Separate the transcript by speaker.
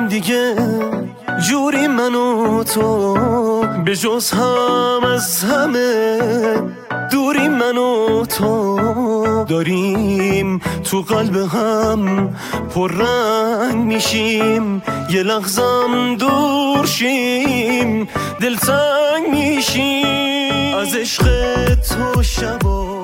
Speaker 1: دیگه جوری من و تو به جز هم از همه دوری من و تو داریم تو قلب هم پررنگ میشیم یه لحظم دور شیم دلتنگ میشیم از عشق تو شبا